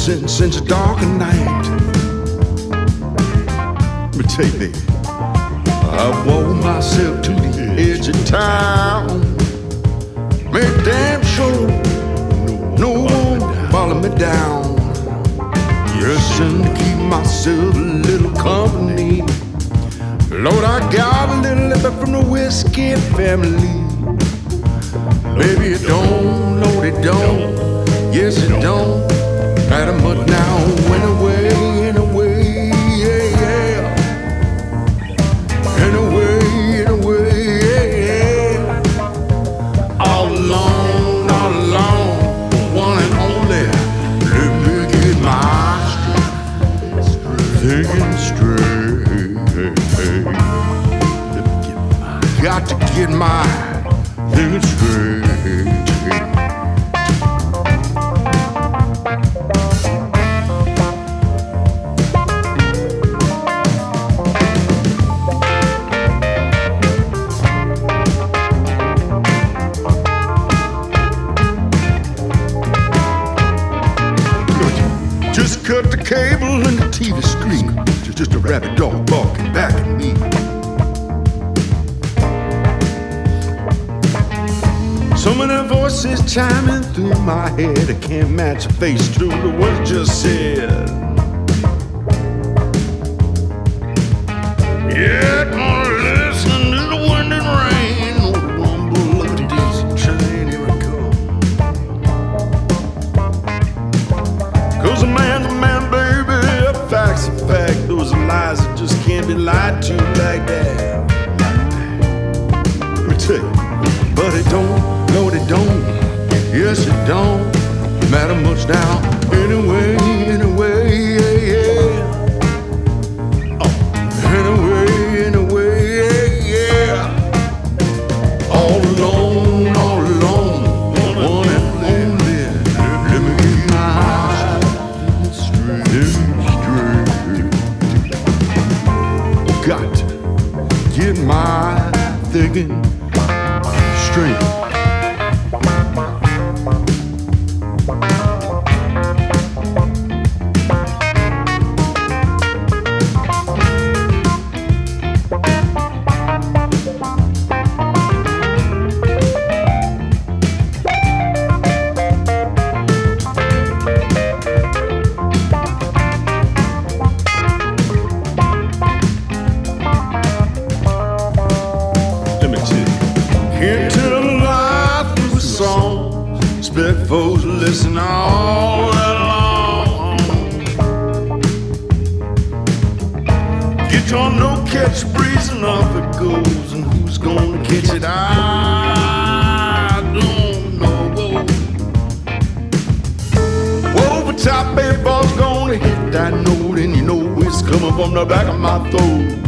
since the dark of night. Let me tell you, baby, I wore myself to the edge of town. Made damn sure no one follow me down. Just to keep myself a little company. Lord, I got a little liquor from the whiskey family. Baby, you don't, no, they don't. Yes, it don't matter much now. Anyway, yeah, yeah. Anyway, yeah. All alone, one and only. Let me get my thinking straight. Got to get my thinking straight. Just cut the cable and the TV screen. Just a rabbit dog barking back at me. So many voices chiming through my head. I can't match a face to the words just said. Yeah, gonna listen to the wind and rain. Oh, the rumble of the diesel train, here it comes. 'Cause a man's a man, baby, a fact's a fact. Those are lies that just can't be lied to like that. Let me tell you, but it don't, no it don't, yes it don't matter much now. Anyway, yeah, yeah. Oh, anyway, yeah. All alone, one and only. Let me get my straight. Got to get my thinking straight. Can't tell a lie through a song. Expect folks to listen all that long. Get your no-catch breeze and off it goes. And who's gonna catch it? I don't know. Whoa, but top baseball's gonna hit that note. And you know it's coming from the back of my throat.